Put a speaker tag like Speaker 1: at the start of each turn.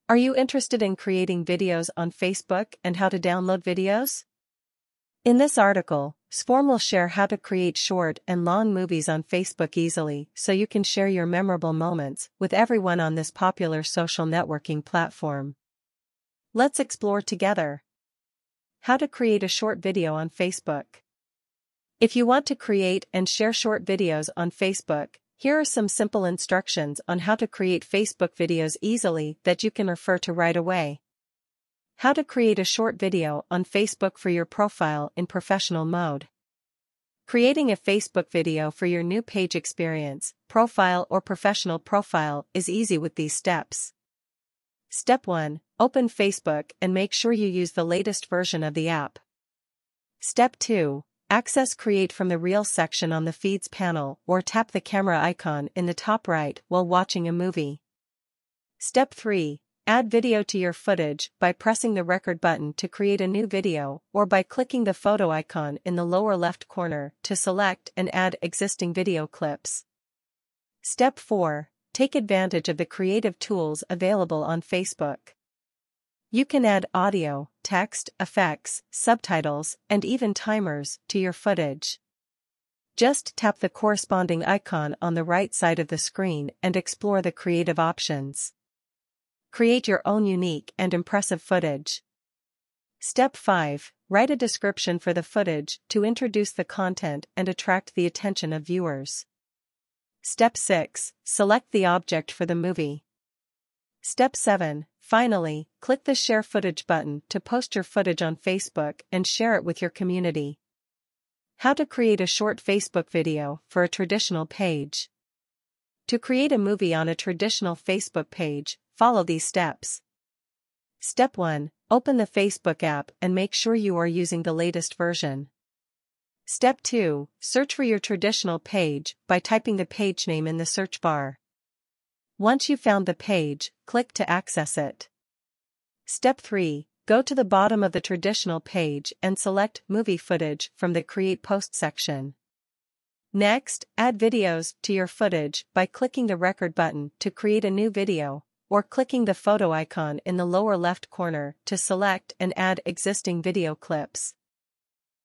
Speaker 1: Are you interested in creating videos on Facebook and how to download videos? In this article, Swarm will share how to create short and long movies on Facebook easily so you can share your memorable moments with everyone on this popular social networking platform. Let's explore together. How to create a short video on Facebook. If you want to create and share short videos on Facebook, here are some simple instructions on how to create Facebook videos easily that you can refer to right away. How to create a short video on Facebook for your profile in professional mode. Creating a Facebook video for your new page experience, profile or professional profile is easy with these steps. Step 1. Open Facebook and make sure you use the latest version of the app. Step 2. Access Create from the Reels section on the Feeds panel or tap the camera icon in the top right while watching a movie. Step 3. Add video to your footage by pressing the record button to create a new video or by clicking the photo icon in the lower left corner to select and add existing video clips. Step 4. Take advantage of the creative tools available on Facebook. You can add audio, text, effects, subtitles, and even timers to your footage. Just tap the corresponding icon on the right side of the screen and explore the creative options. Create your own unique and impressive footage. Step 5. Write a description for the footage to introduce the content and attract the attention of viewers. Step 6. Select the object for the movie. Step 7. Finally, click the Share Footage button to post your footage on Facebook and share it with your community. How to create a short Facebook video for a traditional page. To create a movie on a traditional Facebook page, follow these steps. Step 1. Open the Facebook app and make sure you are using the latest version. Step 2. Search for your traditional page by typing the page name in the search bar. Once you've found the page, click to access it. Step 3. Go to the bottom of the traditional page and select Movie Footage from the Create Post section. Next, add videos to your footage by clicking the record button to create a new video, or clicking the photo icon in the lower left corner to select and add existing video clips.